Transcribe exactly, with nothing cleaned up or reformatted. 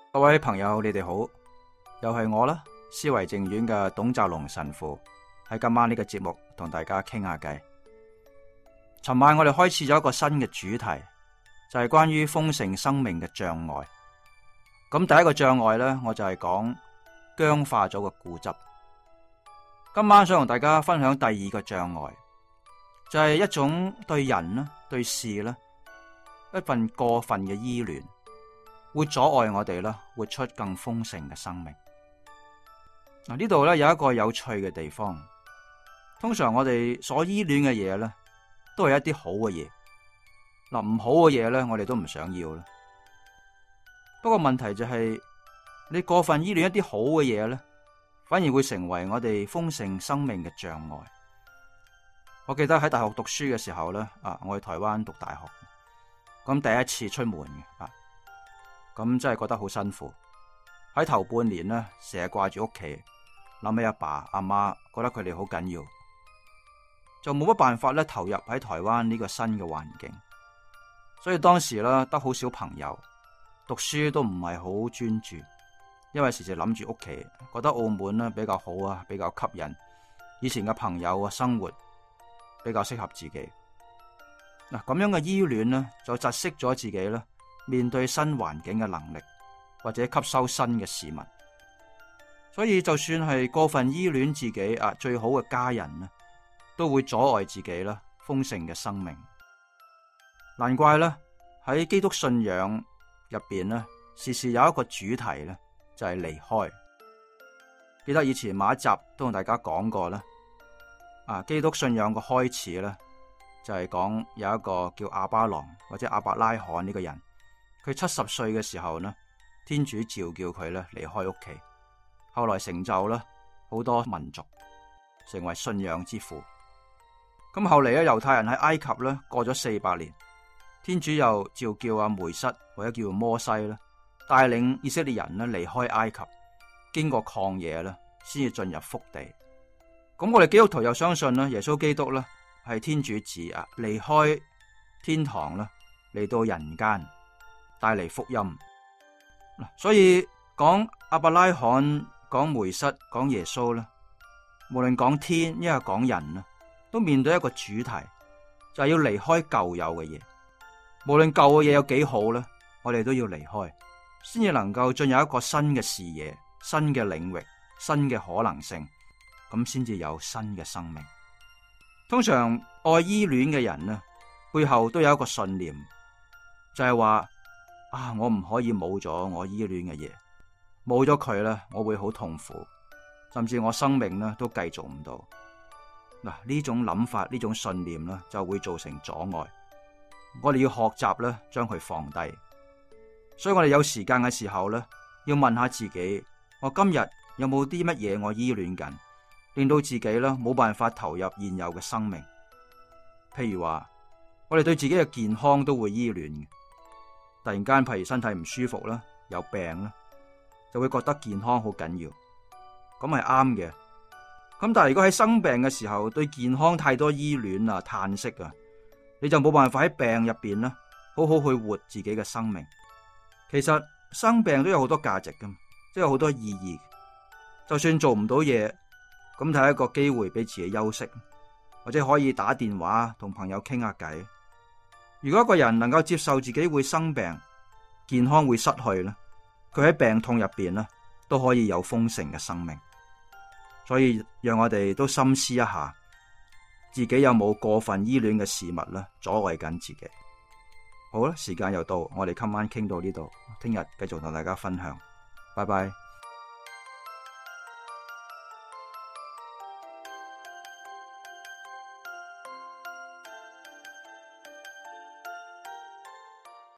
各位朋友，你哋好，又係我啦，思維靜院嘅董澤龍神父喺今晚呢個節目同大家傾下偈。尋晚我哋開始咗一個新嘅主題，就係關於豐盛生命嘅障礙。咁第一個障礙呢，我就係講僵化咗嘅固執。今晚想同大家分享第二個障礙，就係一種對人啦、對事啦一份過分嘅依戀，會阻礙我哋啦活出更豐盛嘅生命。嗱，呢度咧有一個有趣嘅地方，通常我哋所依戀嘅嘢咧，都係一啲好嘅嘢。嗱，唔好嘅嘢咧，我哋都唔想要啦。不過問題就係，你過分依戀一啲好嘅嘢咧，反而會成為我哋豐盛生命嘅障礙。我記得喺大學讀書嘅時候咧，啊，我去台灣讀大學，咁第一次出門嘅啊。咁真係覺得好辛苦，喺頭半年呢，成日掛住屋企，諗起阿爸阿媽，覺得佢哋好緊要，就冇乜辦法咧投入喺台灣呢個新嘅環境。所以當時咧得好少朋友，讀書都唔係好專注，因為時時諗住屋企，覺得澳門咧比較好啊，比較吸引，以前嘅朋友啊生活比較適合自己。嗱，咁樣嘅依戀呢，就窒息咗自己啦。面對新環境嘅能力，或者吸收新嘅事物，所以就算係過分依戀自己啊，最好嘅家人呢，都會阻礙自己啦豐盛嘅生命。難怪咧喺基督信仰入邊呢，時時有一個主題咧，就係離開。記得以前某一集都同大家講過啦，啊，基督信仰嘅開始咧，就係講有一個叫亞巴郎或者亞伯拉罕呢個人。佢七十歲嘅時候呢，天主召叫佢咧離開屋企，後來成就啦好多民族，成為信仰之父。咁後嚟咧，猶太人喺埃及咧過咗四百年，天主又召叫阿梅瑟或者叫摩西啦，帶領以色列人咧離開埃及，經過曠野啦，先至進入福地。咁我哋基督徒又相信咧，耶穌基督咧係天主子啊，離開天堂啦，嚟到人間。帶嚟福音，所以講亞伯拉罕、講梅瑟、講耶穌啦，無論講天抑或講人啦，都面對一個主題，就係要離開舊有嘅嘢。無論舊嘅嘢有幾好咧，我哋都要離開，先至能夠進入一個新嘅視野、新嘅領域、新嘅可能性，咁先至有新嘅生命。通常愛依戀嘅人呢，背後都有一個信念，就係話。啊！我唔可以冇咗我依戀嘅嘢，冇咗佢咧，我會好痛苦，甚至我生命咧都繼續唔到。嗱，呢種諗法，呢種信念咧，就會造成阻礙。我哋要學習咧，將佢放低。所以我哋有時間嘅時候咧，要問下自己：我今日有冇啲乜嘢我依戀緊，令到自己咧冇辦法投入現有嘅生命？譬如話，我哋對自己嘅健康都會依戀嘅。突然間，譬如身體唔舒服啦，有病啦，就會覺得健康好緊要，咁係啱嘅。咁但係如果喺生病嘅時候，對健康太多依戀啊、嘆息啊，你就冇辦法喺病入邊啦，好好去活自己嘅生命。其實生病都有好多價值噶，即係有好多意義。就算做唔到嘢，咁睇一個機會俾自己休息，或者可以打電話同朋友傾下偈。如果一個人能夠接受自己會生病、健康會失去咧，佢喺病痛入邊咧都可以有豐盛嘅生命。所以讓我哋都深思一下，自己有冇過分依戀嘅事物咧，阻礙緊自己。好啦，時間又到，我哋今晚傾到呢度，聽日繼續同大家分享。拜拜。